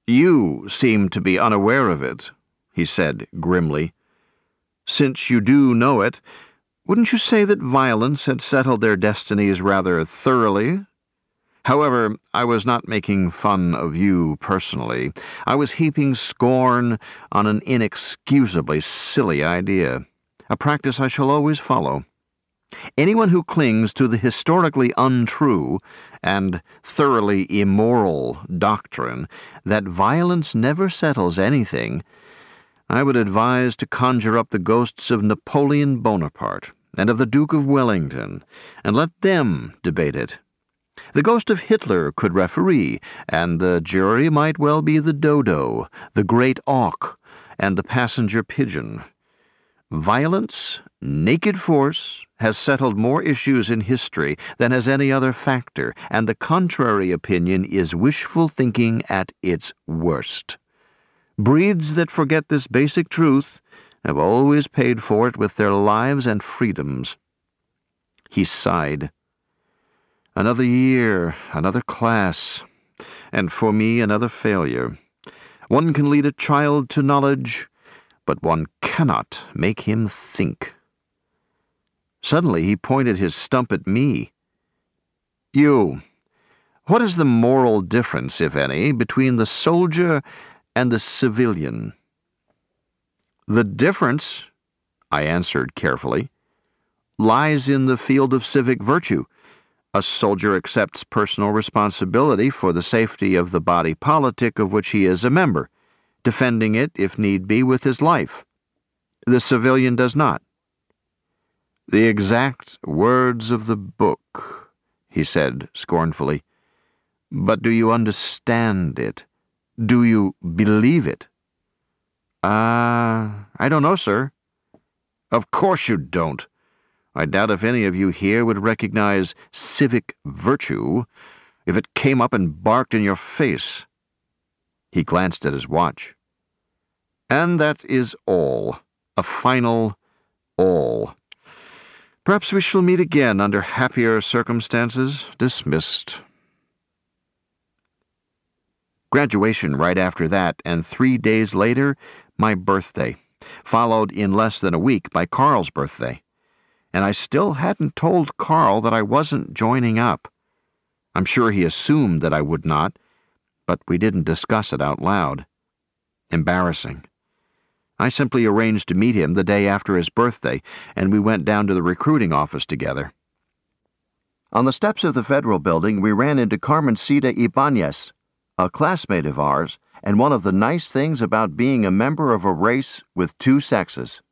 You seem to be unaware of it, he said grimly. Since you do know it, wouldn't you say that violence had settled their destinies rather thoroughly? However, I was not making fun of you personally. I was heaping scorn on an inexcusably silly idea, a practice I shall always follow. Anyone who clings to the historically untrue and thoroughly immoral doctrine that violence never settles anything, I would advise to conjure up the ghosts of Napoleon Bonaparte and of the Duke of Wellington, and let them debate it. The ghost of Hitler could referee, and the jury might well be the dodo, the great auk, and the passenger pigeon. Violence, naked force, has settled more issues in history than has any other factor, and the contrary opinion is wishful thinking at its worst. Breeds that forget this basic truth have always paid for it with their lives and freedoms. He sighed. Another year, another class, and for me another failure. One can lead a child to knowledge, but one cannot make him think. Suddenly he pointed his stump at me. You, what is the moral difference, if any, between the soldier and the civilian? The difference, I answered carefully, lies in the field of civic virtue. A soldier accepts personal responsibility for the safety of the body politic of which he is a member, defending it, if need be, with his life. The civilian does not. The exact words of the book, he said scornfully. But do you understand it? Do you believe it? I don't know, sir. Of course you don't. I doubt if any of you here would recognize civic virtue if it came up and barked in your face. He glanced at his watch. And that is all. A final all. Perhaps we shall meet again under happier circumstances. Dismissed. Graduation right after that, and 3 days later, my birthday, followed in less than a week by Carl's birthday. And I still hadn't told Carl that I wasn't joining up. I'm sure he assumed that I would not, but we didn't discuss it out loud. Embarrassing. I simply arranged to meet him the day after his birthday, and we went down to the recruiting office together. On the steps of the Federal Building, we ran into Carmencita Ibanez, a classmate of ours, and one of the nice things about being a member of a race with two sexes.